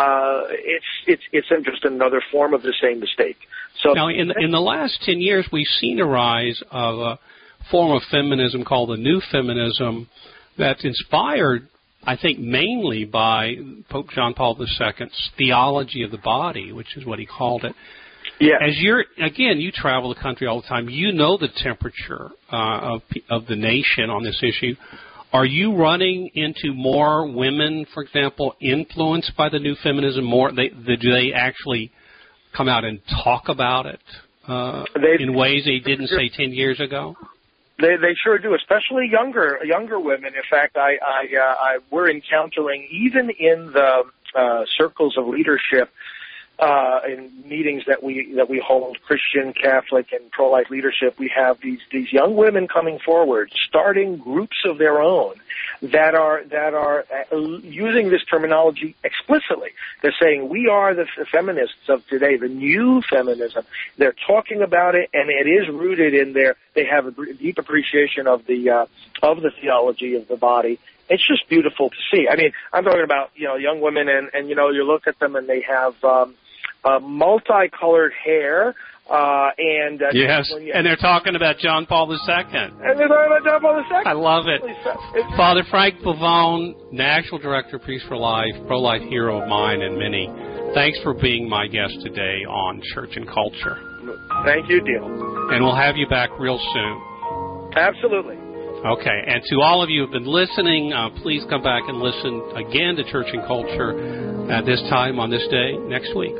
It's just another form of the same mistake. So now, in the last 10 years, we've seen a rise of a form of feminism called the New Feminism that's inspired, I think, mainly by Pope John Paul II's theology of the body, which is what he called it. Yeah. As you travel the country all the time. You know the temperature of the nation on this issue. Are you running into more women, for example, influenced by the New Feminism? Do they actually come out and talk about it in ways they didn't say 10 years ago? They sure do, especially younger women. In fact, we're encountering, even in the circles of leadership, in meetings that we hold, Christian, Catholic, and pro-life leadership, we have these young women coming forward, starting groups of their own, that are using this terminology explicitly. They're saying we are the feminists of today, the new feminism. They're talking about it, and it is rooted in they have a deep appreciation of the theology of the body. It's just beautiful to see. I mean, I'm talking about, young women, and you look at them and they have multicolored hair. Yes, and they're talking about John Paul II. And they're talking about John Paul II. I love it. Father Frank Pavone, National Director of Peace for Life, pro-life hero of mine and many. Thanks for being my guest today on Church and Culture. Thank you, Dale. And we'll have you back real soon. Absolutely. Okay, and to all of you who have been listening, please come back and listen again to Church and Culture at this time on this day next week.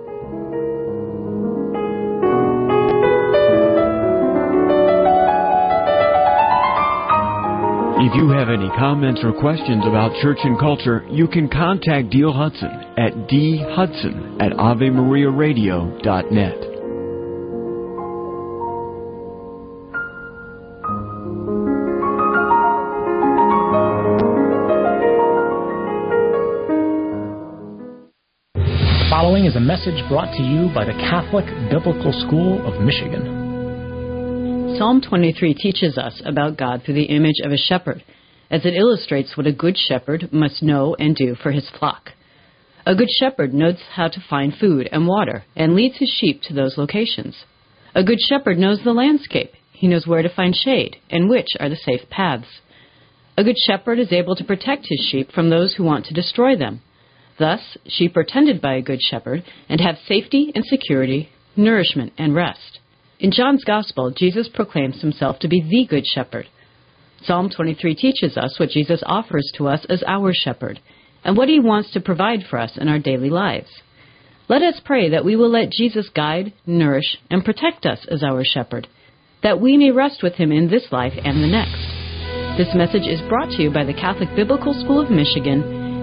If you have any comments or questions about Church and Culture, you can contact Dale Hudson at dhudson@avemariaradio.net. The following is a message brought to you by the Catholic Biblical School of Michigan. Psalm 23 teaches us about God through the image of a shepherd, as it illustrates what a good shepherd must know and do for his flock. A good shepherd knows how to find food and water and leads his sheep to those locations. A good shepherd knows the landscape. He knows where to find shade and which are the safe paths. A good shepherd is able to protect his sheep from those who want to destroy them. Thus, sheep are tended by a good shepherd and have safety and security, nourishment and rest. In John's Gospel, Jesus proclaims himself to be the Good Shepherd. Psalm 23 teaches us what Jesus offers to us as our shepherd, and what he wants to provide for us in our daily lives. Let us pray that we will let Jesus guide, nourish, and protect us as our shepherd, that we may rest with him in this life and the next. This message is brought to you by the Catholic Biblical School of Michigan,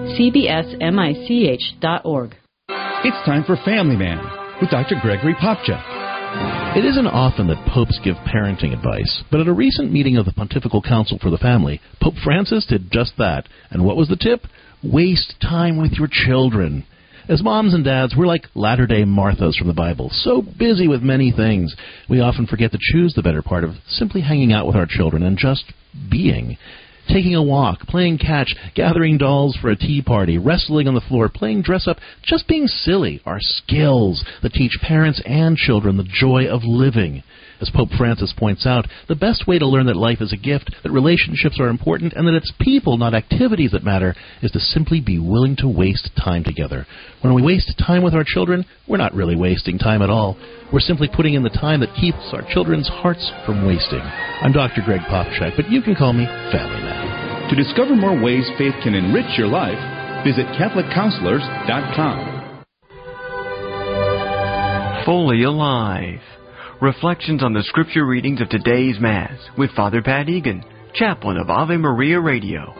cbsmich.org. It's time for Family Man with Dr. Gregory Popchak. It isn't often that popes give parenting advice, but at a recent meeting of the Pontifical Council for the Family, Pope Francis did just that. And what was the tip? Waste time with your children. As moms and dads, we're like latter-day Marthas from the Bible, so busy with many things. We often forget to choose the better part of simply hanging out with our children and just being. Taking a walk, playing catch, gathering dolls for a tea party, wrestling on the floor, playing dress-up, just being silly are skills that teach parents and children the joy of living. As Pope Francis points out, the best way to learn that life is a gift, that relationships are important, and that it's people, not activities, that matter, is to simply be willing to waste time together. When we waste time with our children, we're not really wasting time at all. We're simply putting in the time that keeps our children's hearts from wasting. I'm Dr. Greg Popchak, but you can call me Family Man. To discover more ways faith can enrich your life, visit CatholicCounselors.com. Fully Alive. Reflections on the scripture readings of today's Mass with Father Pat Egan, chaplain of Ave Maria Radio.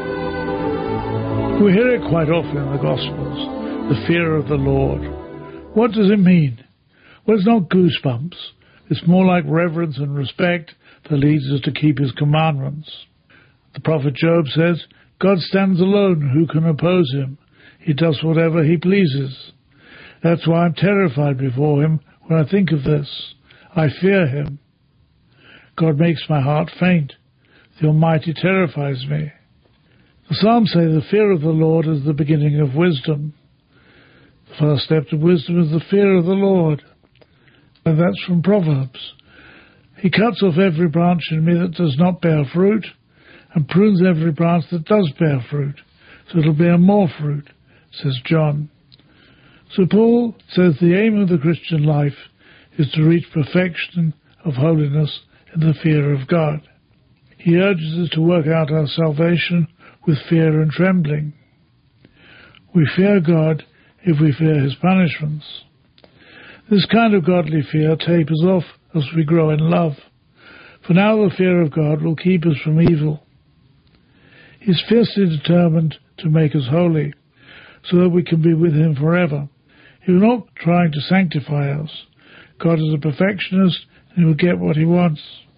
We hear it quite often in the Gospels, the fear of the Lord. What does it mean? Well, it's not goosebumps. It's more like reverence and respect that leads us to keep his commandments. The prophet Job says, God stands alone, who can oppose him? He does whatever he pleases. That's why I'm terrified before him when I think of this. I fear him. God makes my heart faint. The Almighty terrifies me. The Psalms say the fear of the Lord is the beginning of wisdom. The first step to wisdom is the fear of the Lord. And that's from Proverbs. He cuts off every branch in me that does not bear fruit, and prunes every branch that does bear fruit, so it'll bear more fruit, says John. So Paul says the aim of the Christian life is to reach perfection of holiness in the fear of God. He urges us to work out our salvation with fear and trembling. We fear God if we fear his punishments. This kind of godly fear tapers off as we grow in love, for now the fear of God will keep us from evil. He's fiercely determined to make us holy, so that we can be with him forever. He's not trying to sanctify us. God is a perfectionist, and he will get what he wants.